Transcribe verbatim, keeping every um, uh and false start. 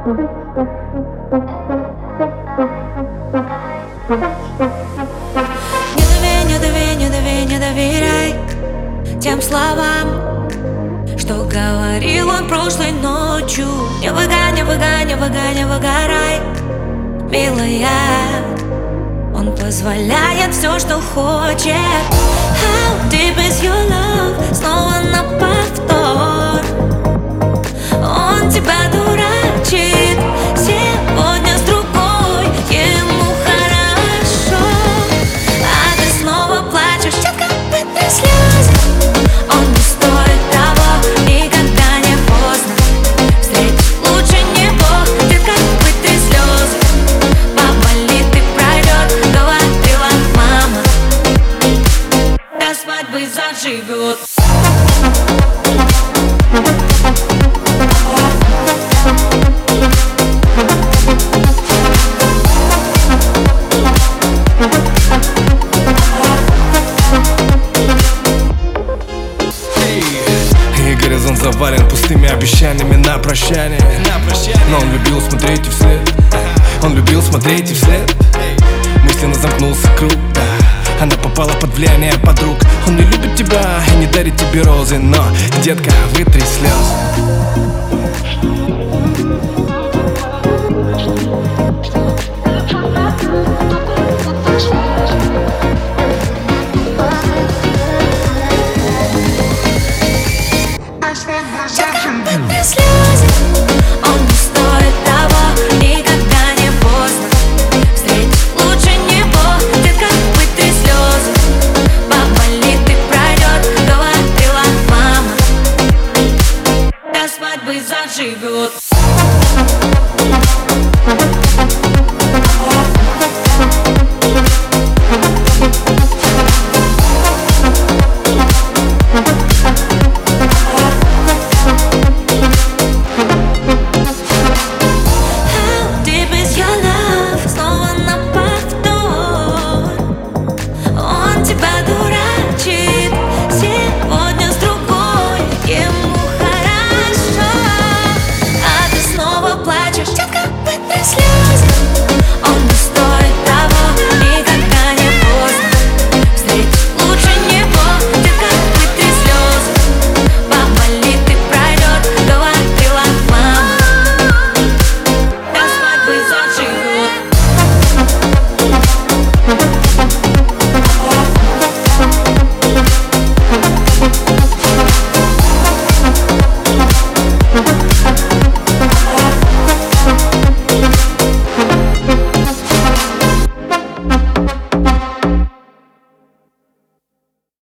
Не доверяй, не доверяй, не доверяй тем словам, что говорил он прошлой ночью. Не выгоняй, не выгоняй, не выгоняй, не выгорай, милая. Он позволяет все, что хочет. How deep is your love? Снова на повтор. Он тебя дурачит сегодня с другой, ему хорошо, а ты снова плачешь. Четко вытри слезы. Он не стоит того, никогда не поздно встретить лучше него. Детка, вытри слезы, поболит и пройдет, говорила мама. До свадьбы заживет. Горизонт завален пустыми обещаниями на прощание. Но он любил смотреть и вслед. Он любил смотреть и вслед. Мысленно замкнулся круг. Она попала под влияние подруг. Он не любит тебя и не дарит тебе розы. Но, детка, вытри слезы. Вытри слезы. Он не стоит того, никогда не поздно встретить лучше него. Детка, вытри слезы, поболит и пройдет, говорила мама. До свадьбы заживет.